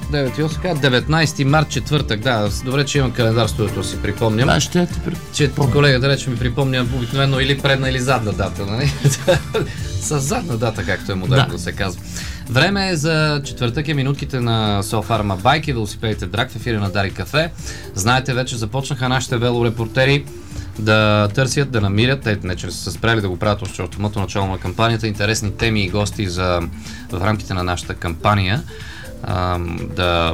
9,8 сега 19 март, четвъртък. Да, добре, че имам календар в студиото, си припомням. Да, ще че колегата рече ми припомня обикновено или предна, или задна дата, нали? С задна дата, както е модерно да се казва. Време е за четвъртък и минутките на Софарма Байк и велосипедите Драг в ефира на Дарик Кафе. Знаете, вече започнаха нашите велорепортери да търсят, да намират, те не че са спрели да го правят още от самото начало на кампанията, интересни теми и гости в рамките на нашата кампания, да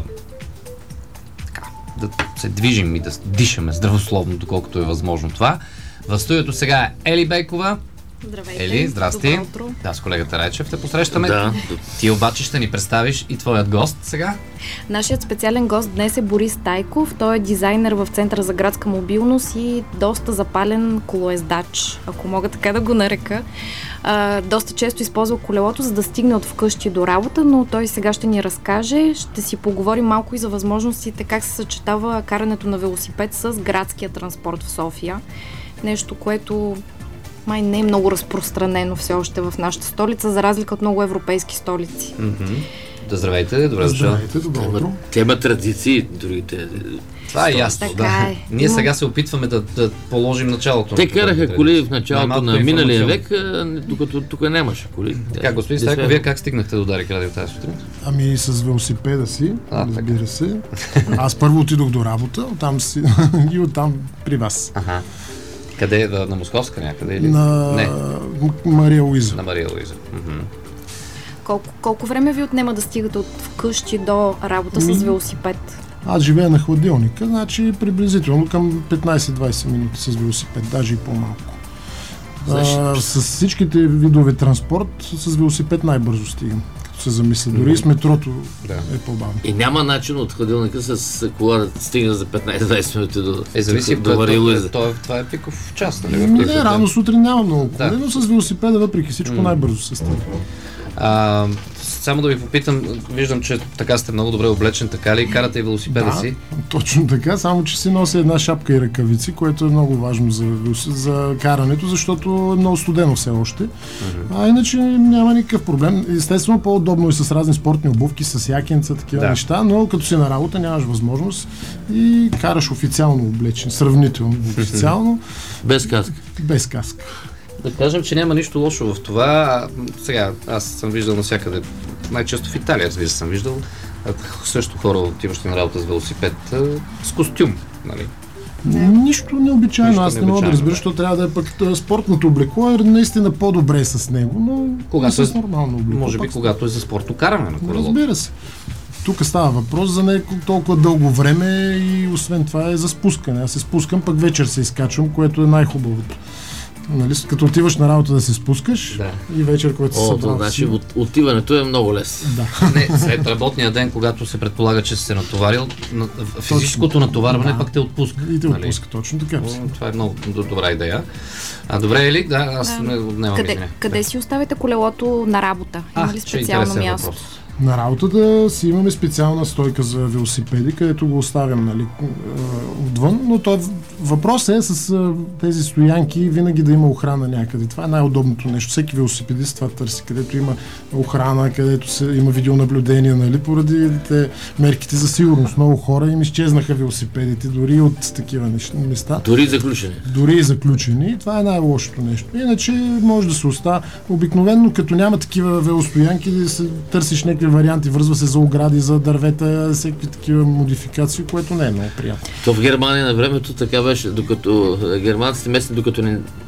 се движим и да дишаме здравословно, доколкото е възможно това. В студиото сега е Ели Бейкова. Здравейте. Ели, здрасти. Да, с колегата Райчев те посрещаме. Да. Ти обаче ще ни представиш и твоят гост сега. Нашият специален гост днес е Борис Тайков. Той е дизайнер в Центъра за градска мобилност и доста запален колоездач, ако мога така да го нарека. Доста често използва колелото, за да стигне от вкъщи до работа, но той сега ще ни разкаже. Ще си поговорим малко и за възможностите, как се съчетава карането на велосипед с градския транспорт в София. Нещо, което май не е много разпространено все още в нашата столица, за разлика от много европейски столици. Да, здравейте, добре дошъл. Здравейте, добро утро. Те имат традиции, другите. Това е ясно, да. Ние сега се опитваме да положим началото. Те караха коли в началото на миналия век, докато тук нямаше коли. Така, господин Стайков, вие как стигнахте до Дарик Радио тази сутрин? Ами с велосипеда си, разбира се. Аз първо отидох до работа, оттам и оттам при вас. Аха. Къде е? На Московска някъде? Или? Не. Мария Луиза. На Мария Луиза. Колко време ви отнема да стигате от вкъщи до работа с велосипед? Аз живея на Хладилника, значи приблизително към 15-20 минути с велосипед, даже и по-малко. С всичките видове транспорт, с велосипед най-бързо стигам. Се замисля. Дори и с метрото е по-бавно. И няма начин от Хладилника с кола да стигне за 15-20 минути до Мария Луиза. Това е пиков час, нали? Не, рано сутрин няма много коли, но с велосипеда въпреки всичко най-бързо се стига. Само да ви попитам, виждам, че така сте много добре облечен, така ли? Карате и велосипеда си? Точно така, само че си нося една шапка и ръкавици, което е много важно за карането, защото е много студено все още. А иначе няма никакъв проблем. Естествено, по-удобно и с разни спортни обувки, с якенца, такива неща, но като си на работа нямаш възможност и караш официално облечен, сравнително официално. Без каска. Без каска. Да кажем, че няма нищо лошо в това. Сега, аз съм виждал навсякъде, най-често в Италия, разбира се, съм виждал също хора, отиващи на работа с велосипед, с костюм, нали? Нищо необичайно, аз не мога да разбира, защото трябва да е пък спортното облекло е наистина по-добре с него, но когато с нормално облекло. Може би когато е за спортно каране на колелото. Разбира се. Тук става въпрос за не толкова дълго време и освен това е за спускане. Аз се спускам, пък вечер се изкачвам, което е най-хубавото. Нали, като отиваш на работа да се спускаш и вечер, който се събрал. Значи отиването е много лесно. Да. Не, след работния ден, когато се предполага, че си се натоварил, физическото натоварване пък те отпуска. И те отпуска, точно така. Това е много добра идея. Добре, Ели? Да, аз не отнемам извиня. Къде си оставите колелото на работа? Има ли специално място? Въпрос. На работата си имаме специална стойка за велосипеди, където го оставям, нали, отвън, но въпросът е с тези стоянки винаги да има охрана някъде. Това е най-удобното нещо. Всеки велосипедист това търси, където има охрана, където има видеонаблюдение, нали, поради мерките за сигурност. Много хора им изчезнаха велосипедите, дори от такива места. Дори заключени. И това е най-лошото нещо. Иначе може да се остава. Обикновено, като няма такива велостоянки, да се търсиш някакви варианти, връзва се за огради, за дървета, всеки такива модификации, което не е много приятно. То в Германия на времето така беше, докато германците местни, докато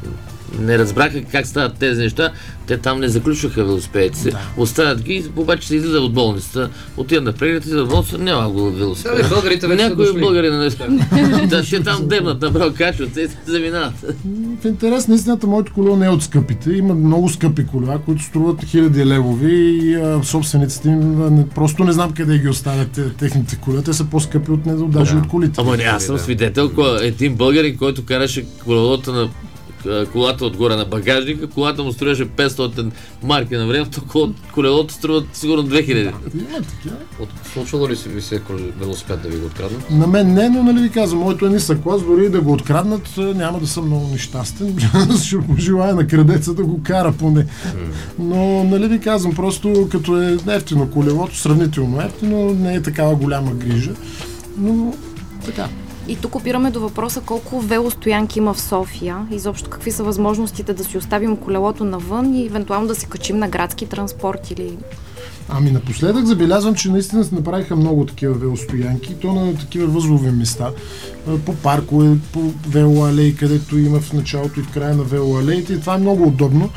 не разбраха как стават тези неща, те там не заключваха велосипедите си, оставят ги, обаче се излиза от болницата, отиват на преглед, излиза от болницата, няма го велосипед. Българите вече са дошли. Някои българи ще там дебнат, направо качват и се заминават. В интерес на истината, моето колело не е от скъпите. Има много скъпи колела, които струват 1000 левови и собствениците им просто не знам къде ги оставят техните колела. Те са по-скъпи даже от колите. Ама не, аз съм свидетел, един българин, който караше колелото на колата отгоре на багажника, колата му струваше 500 марки на времето, колелото струва сигурно 2000. Има такива. Случвало ли си ви се велосипед да ви го откраднат? На мен не, но нали ви казвам, моето е нисък клас, дори и да го откраднат, няма да съм много нещастен. Ще пожелая на крадеца да го кара поне. Но нали ви казвам, просто като е ефтино колелото, сравнително ефтино, не е такава голяма грижа. Но така. И тук опираме до въпроса колко велостоянки има в София, изобщо какви са възможностите да си оставим колелото навън и евентуално да се качим на градски транспорт или... Ами напоследък забелязвам, че наистина се направиха много такива велостоянки, то на такива възлови места, по паркове, по велоалеи, където има в началото и в края на велоалеите, и това е много удобно,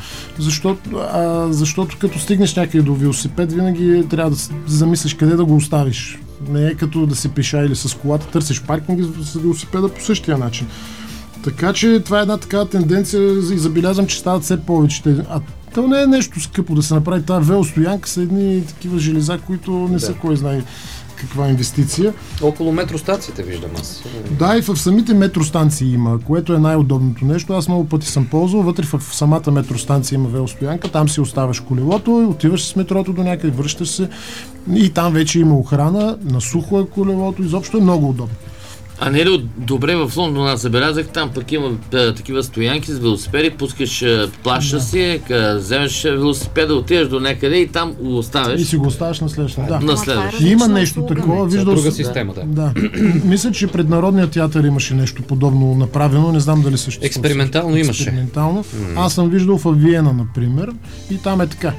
защото като стигнеш някъде до велосипед, винаги трябва да се замислиш къде да го оставиш. Не е като да се пеша или с колата, търсиш паркинг с велосипеда по същия начин. Така че това е една такава тенденция и забелязвам, че стават все повече. То не е нещо скъпо да се направи тази велостоянка с едни такива железа, които не са кой знае каква инвестиция. Около метростанциите виждам аз. Да, и в самите метростанции има, което е най-удобното нещо. Аз много пъти съм ползвал. Вътре в самата метростанция има велостоянка, там си оставаш колелото, отиваш с метрото до някъде, връщаш се и там вече има охрана, насухо е колелото, изобщо е много удобно. А не е ли добре в Лондон, аз забелязах, там пък има такива стоянки с велосипеди, пускаш плаща си, вземеш велосипеда, отиваш до някъде и там го оставяш. И си го оставаш на следващия. Да. На следващия. Има нещо такова. Виждал друга система, да. Мисля, че пред Народния театър имаше нещо подобно направено, не знам дали съществува. Експериментално имаше. Експериментално. Аз съм виждал в Виена, например, и там е така.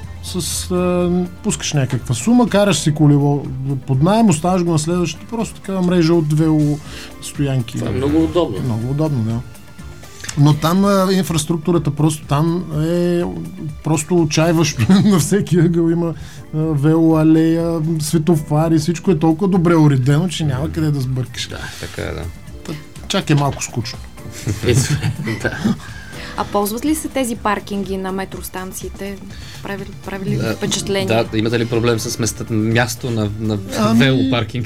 Пускаш някаква сума, караш си колело под наем, оставаш го на следващата, просто такава мрежа от велостоянки. Това е много удобно. Много удобно, да. Но там инфраструктурата просто там е просто отчаиващо. На всеки ъгъл има велоалея, светофари, всичко е толкова добре уредено, че няма къде да сбъркаш. Да, така е, да. Чак е малко скучно. А ползват ли се тези паркинги на метростанциите? Прави ли впечатление? Да, имате ли проблем с място на велопаркинг?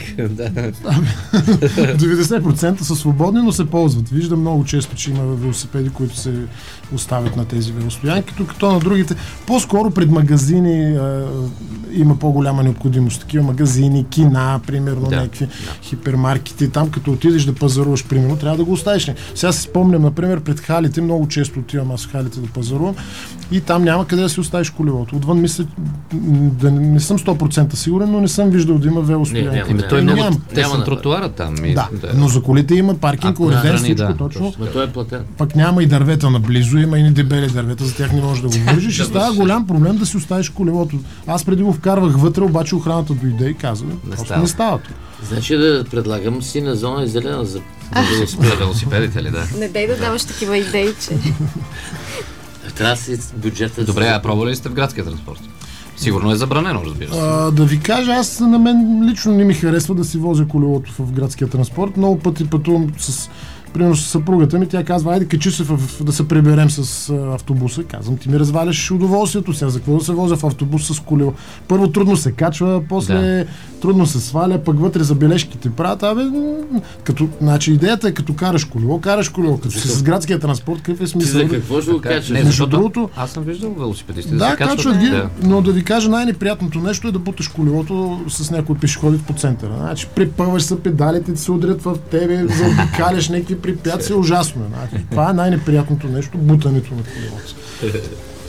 90% са свободни, но се ползват. Виждам много често, че има велосипеди, които се оставят на тези велостоянки, докато на другите, по-скоро пред магазини има по-голяма необходимост. Такива магазини, кина, примерно, някакви хипермаркети. Там, като отидеш да пазаруваш, примерно, трябва да го оставиш. Сега си спомням, например, пред халите, много често отивам аз в халите да пазарувам и там няма къде да си оставиш колелото. Отвън мисля, да не съм 100% сигурен, но не съм виждал да има велостоянка. Той е много тесен тротуара там. Да, но за колите има паркинг, уреден всичко точно. Той е платен. Пък няма и дървета наблизо, има и ни дебели дървета, за тях не можеш да го вържиш и става голям проблем да си оставиш колелото. Аз преди го вкарвах вътре, обаче охраната дойде и каза, просто не става. Значи да предлагам сина зона и зелена за велосипедите ли, да? Не дай да даваш такива идеи, че... Трябва да си бюджета... Добре, а пробвали ли сте в градския транспорт? Сигурно е забранено, разбира се. Да ви кажа, аз на мен лично не ми харесва да си возя колелото в градския транспорт. Много пъти пътувам примерно с съпругата ми, тя казва, айде качи се да се приберем с автобуса. Казвам, ти ми разваляш удоволствието сега, за какво да се возя в автобус с колело? Първо трудно се качва, после трудно се сваля, пък вътре забележките правят. Значи идеята е като караш колело, като си с градския транспорт, какъв е смисъл? За какво ще го качаш? Между другото, аз съм виждал велосипедисти да се качват ги, но да ви кажа, най-неприятното нещо е да буташ колелото с някой пешеходит по центъра. Значи припъваш се, педалите ти се удрят в тебе, заобикаляш някакви препятствия, ужасно е. Това е най-неприятното нещо, бутането на колелото.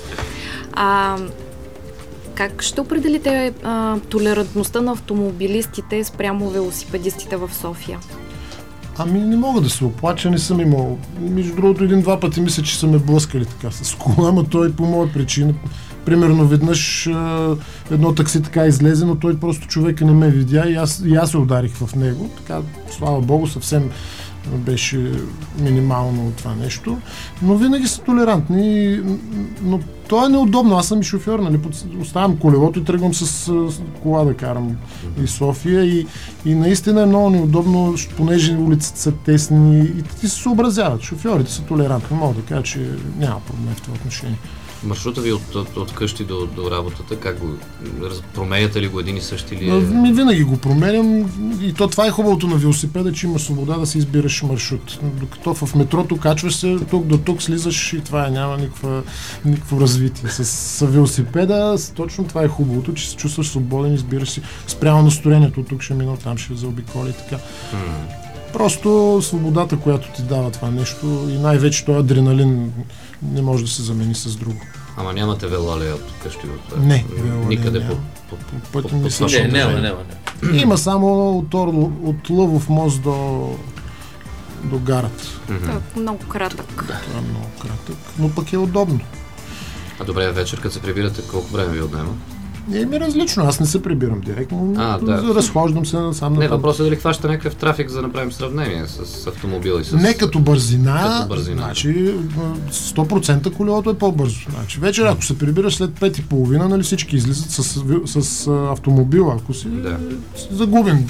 Как ще определите толерантността на автомобилистите спрямо велосипедистите в София? Ами не мога да се оплача, не съм имал. Между другото, един-два пъти мисля, че са ме блъскали така с кола, ама той по моя причина. Примерно веднъж едно такси така излезе, но той просто човека не ме видя и аз се ударих в него. Така, слава Богу, съвсем беше минимално това нещо, но винаги са толерантни, но то е неудобно. Аз съм и шофьор, нали, оставям колелото и тръгвам с кола да карам и София и наистина е много неудобно, понеже улиците са тесни и ти се съобразяват. Шофьорите са толерантни, мога да кажа, че няма проблем в това отношение. маршрута ви от къщи до работата, как го променяте ли го един и същи или... Винаги го променям и това е хубавото на велосипеда, че имаш свобода да си избираш маршрут. Докато в метрото качваш се тук до тук, слизаш и това няма никакво развитие. С велосипеда точно това е хубавото, че се чувстваш свободен, избираш си спрямо настроението, тук ще мина, там ще заобиколя и така. Просто свободата, която ти дава това нещо и най-вече този адреналин не може да се замени с друго. Ама нямате велоалея от къщи от... Не, никъде по няма. Има само от Лъвов мост до гарата. Това е много кратък. Това е много кратък, но пък е удобно. А добре, вечер, като се прибирате, колко време ви отнема? Различно, аз не се прибирам директно, разхождам се сам на... Не, въпросът е дали хваща някакъв трафик, за да направим сравнение с автомобила и с... Не като бързина, значи 100% колелото е по-бързо. Значи, вечер, ако се прибираш след 5:30, нали всички излизат с автомобила, ако си загубен.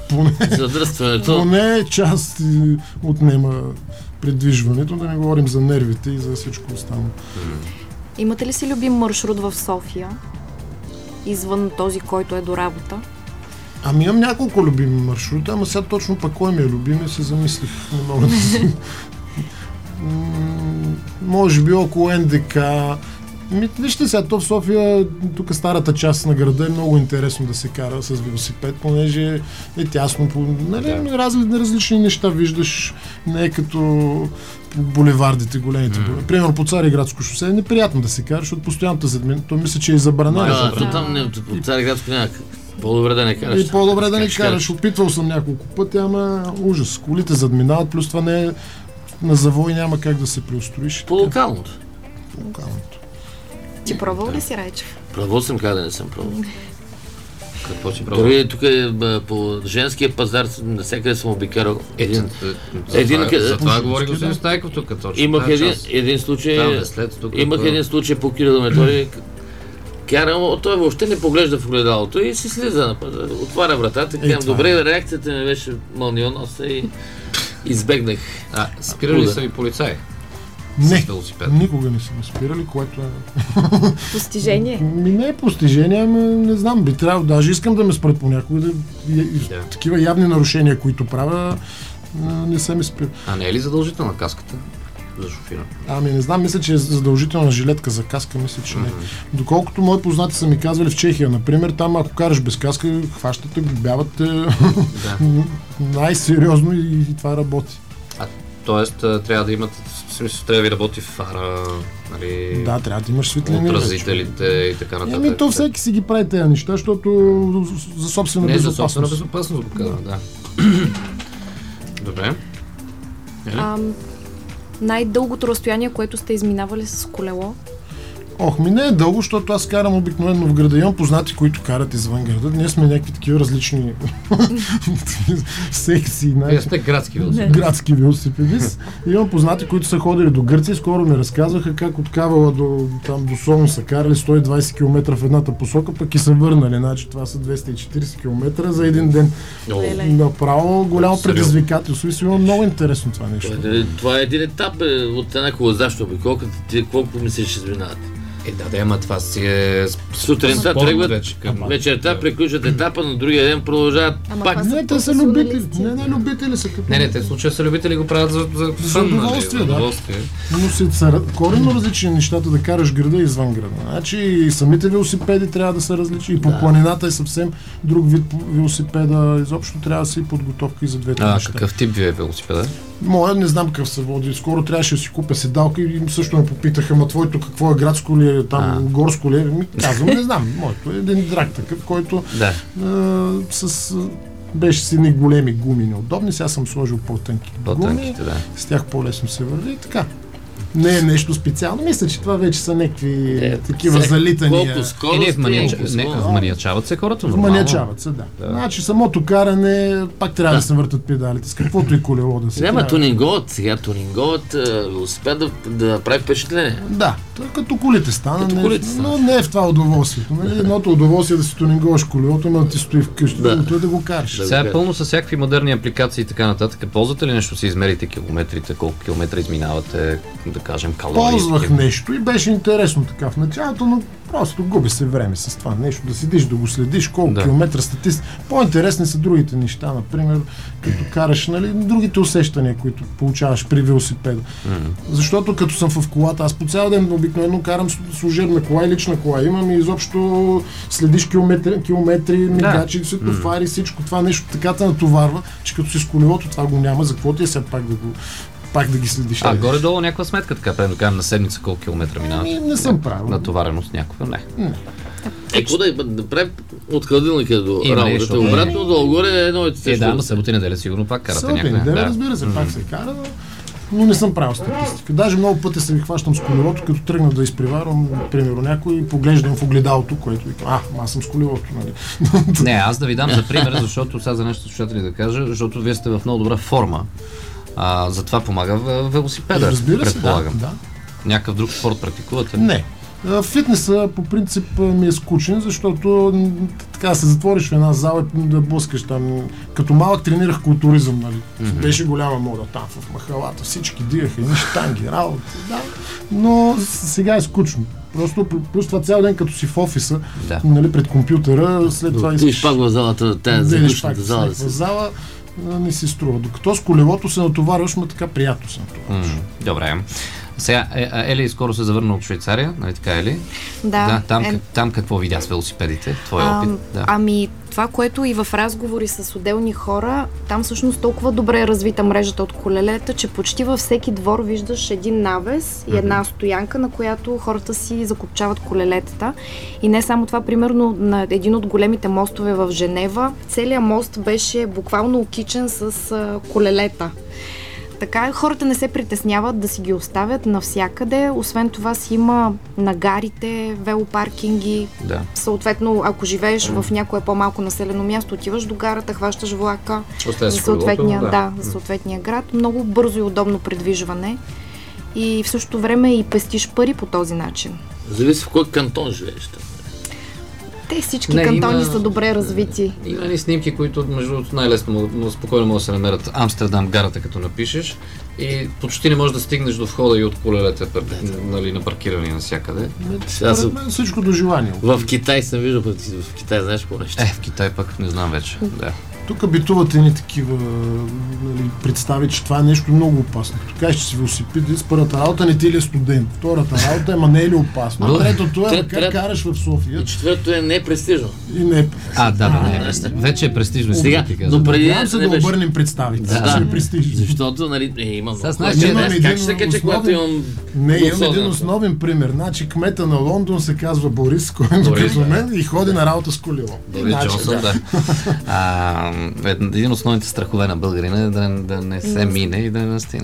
Поне част отнема придвижването, да не говорим за нервите и за всичко останало. Имате ли си любим маршрут в София? Извън този, който е до работа? Имам няколко любими маршрута, ама сега точно пък кой ми е любим и се замислих. Не мога да си... Може би около НДК. Вижте сега, то в София, тук старата част на града е много интересно да се кара с велосипед, понеже е тясно, различни неща виждаш, не е като булевардите големите. Примерно по Цариградско шосе е неприятно да се кара, защото постоянно то мисля, че е забранено. Там по Цариградско няма. По-добре да не караш. По-добре да не караш. Опитвал съм няколко пъти, ама ужас. Колите задминават, плюс това не е на завой, няма как да се преустроиш. По локалното. Ти пробвал ли си, Райчев? Пробвал съм, как да не съм пробвал. Какво си пробвал? Дори тук по женския пазар навсякъде съм обикарал За това говори господин Стайков тук точно. Имах един случай по Кирил Методий. Карам, той въобще не поглежда в огледалото и си слиза, отваря вратата. Добре, реакцията ми беше мълниеноса и избегнах. Спирали са ви полицаи? Не, никога не са ме спирали, което е... Постижение? Не е постижение, ами не знам, би трябвало, даже искам да ме спрат понякога, такива явни нарушения, които правя, не са ме спирали. А не е ли задължителна каската за шофиране? Не знам, мисля, че е задължителна жилетка за каска, мисля, че не. Доколкото мои познати са ми казвали в Чехия, например, там ако караш без каска, хващате, глобявате най-сериозно и това работи. Тоест, трябва да имате, в смисъл, трябва да ви работи фара, нали... Да, трябва да имаш светлини. Отразителите и така нататък. То всеки си ги прави тези неща, защото за собствена безопасност. За собствена безопасност го казвам, да. Добре. Най-дългото разстояние, което сте изминавали с колело? Не е дълго, защото аз карам обикновено в града. Имам познати, които карат извън града. Ние сме някакви такива различни секции. Вие сте градски велосипедист. Градски велосипедист. Имам познати, които са ходили до Гърция. Скоро ми разказваха как от Кавала до Солун са карали 120 км в едната посока, пък и са върнали. Значи това са 240 км за един ден. Направо голямо предизвикателство. Има много интересно това нещо. Това е един етап от една колоездачна обиколка. Колко мислиш, ще изминавате? Ама това си е... Сутринта тръгват, вечерта приключват етапа, на другия ден продължават пак. Не, те са любители. Не, любители са като... Не, те в случая са любители, го правят за удоволствие, да. Но са коренно различни нещата да караш града и извън града. Значи и самите велосипеди трябва да са различни. И по планината е съвсем друг вид велосипеда. Изобщо трябва да си подготовка и за двете неща. Какъв тип ви е велосипеда? Моя не знам какъв се води. Скоро трябваше да си купя седалка и също ме попитаха, твоето какво е, градско ли е, там горско ли е? Казвам, не знам. Моето е един драг такъв, който беше с едни големи гуми неудобни. Сега съм сложил по-тънки гуми. С тях по-лесно се върви и така. Не е нещо специално. Мисля, че това вече са някакви такива залитания. Вманиячават се хората нормално. Вманиячават се, да. Значи самото каране пак трябва да се въртат педалите. С каквото и колело да се. Няма тунинговът велосипед да прави впечатление. Да, като колите стана. Но не е в това удоволствието. Едното удоволствие да си тунинговаш колелото, но да ти стои вкъщи, другото е да го караш. Сега е пълно с всякакви модерни апликации и така нататък. Ползвате ли нещо си измерите километрите, колко километра изминавате? кажем, калории. Ползвах нещо и беше интересно така в началото, но просто губи се време с това нещо, да седиш, да го следиш, колко километра статистика. По-интересни са другите неща, например, като караш, нали, другите усещания, които получаваш при велосипеда. Защото като съм в колата, аз по цял ден обикновено карам служебна кола и лична кола. Имам и изобщо следиш километри, мигачи, светофари, всичко това нещо така те натоварва, че като си с колелото това го няма, за какво ти е сега пак да ги следиш. Горе-долу някаква сметка, така да кажем на седмица колко километра минават? Не съм правил. Натовареност някаква? Не. Какво да прави от хладилника до работата? Обратно, долу-горе е едно и също. Да, но събота и неделя сигурно пак карате някъде. Събота и неделя, разбира се, пак се кара, но не съм правил статистика. Даже много пъти се ви хващам с колелото, като тръгна да изпреварвам, примерно някой, и поглеждам в огледалото, което викам, аз съм с колелото, нали? Не, аз да ви дам за пример, защото сега за нещо слушатели да кажа, защото вие сте в много добра форма. Затова помага велосипеда, предполагам. Да. Някакъв друг спорт практикувате? Не. Фитнеса по принцип ми е скучен, защото така се затвориш в една зала и да блъскаш там. Като малък тренирах културизъм, нали? Беше голяма мода там в махалата. Всички дигаха едни щанги, работи. Да. Но сега е скучно. Просто плюс това цял ден като си в офиса, нали, пред компютъра, след това искаш пак в залата, заглушната зала. В зала не си струва. Докато с колелото се натоварваш, ма така приятно се натоварваш. Добре. Сега, Ели скоро се завърна от Швейцария, нали така, Ели? Да. Там какво видя с велосипедите? Твой опит? Да. Ами, това, което и в разговори с отделни хора, там всъщност толкова добре е развита мрежата от колелета, че почти във всеки двор виждаш един навес и една стоянка, на която хората си закопчават колелетата. И не само това, примерно на един от големите мостове в Женева, целият мост беше буквално окичен с колелета. Така хората не се притесняват да си ги оставят навсякъде. Освен това си има на гарите, велопаркинги. Да. Съответно, ако живееш в някое по-малко населено място, отиваш до гарата, хващаш влака за съответния град. Много бързо и удобно придвижване. И в същото време и пестиш пари по този начин. Зависи в кой кантон живееш. Те всички кантони са добре развити. Има ни снимки, които между другото най-лесно, спокойно могат да се намерят. Амстердам, гарата, като напишеш, и почти не можеш да стигнеш до входа и от колелета, нали, на паркиране навсякъде. Всичко до желание. В Китай съм виждал, в Китай знаеш какво нещо? В Китай пък не знам вече. Да. Тук битуват едни такива, нали, представи, че това е нещо много опасно. Като кажеш, че си велосипедист, първата работа не ти ли е студент, втората работа ма не е ли опасно, третото е как караш в София. И четвърто е непрестижно. Не е вече е престижно. Сега, но преди се да обърнем представите. Да, защото, нали, имам как ще така, че когато имам... имам един основен пример. Значи кмета на Лондон се казва Борис, който като мен и ходи на работа с колело. Борис Джонсън, да. Един от основните страхове на българина е да не се мине и да не настине.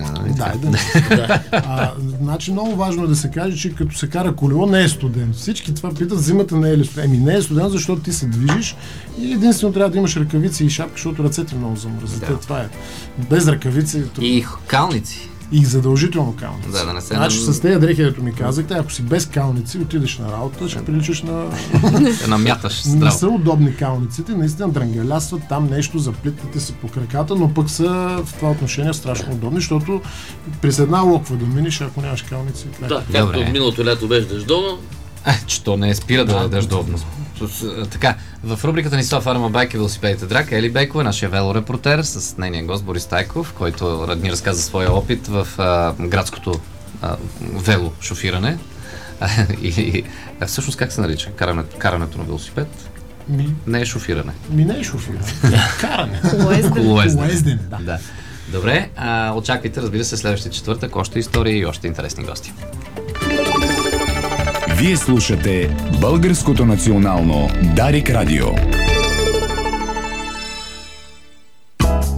Значи много важно е да се каже, че като се кара колело не е студент. Всички това питат, зимата не е ли студент. Не е студент, защото ти се движиш и единствено трябва да имаш ръкавици и шапка, защото ръцете много замръзват. Това е. Без ръкавици... И калници. И задължително калници. Да не се... Значи с тези дрехи, дето ми казахте, ако си без калници, отидеш на работа, ще приличаш на... намяташ здраво. Не са удобни калниците, наистина дрангалясват там нещо, заплитате се по краката, но пък са в това отношение страшно удобни, защото през една локва да минеш, ако нямаш калници. Да, както миналото лято беше дъждовно. Че то не спира да е дъждовно. Така, в рубриката ни Софарма Байк и велосипедите драк, Ели Бейкова, нашия велорепортер, с нейния гост Борис Тайков, който ни разказа своя опит в градското велошофиране. И всъщност как се нарича? Карането на велосипед? Не е шофиране. Не е шофиране. Каране. Колоездене. Да. Добре, очаквайте, разбира се, следващия четвъртък още истории и още интересни гости. Вие слушате Българското национално Дарик Радио.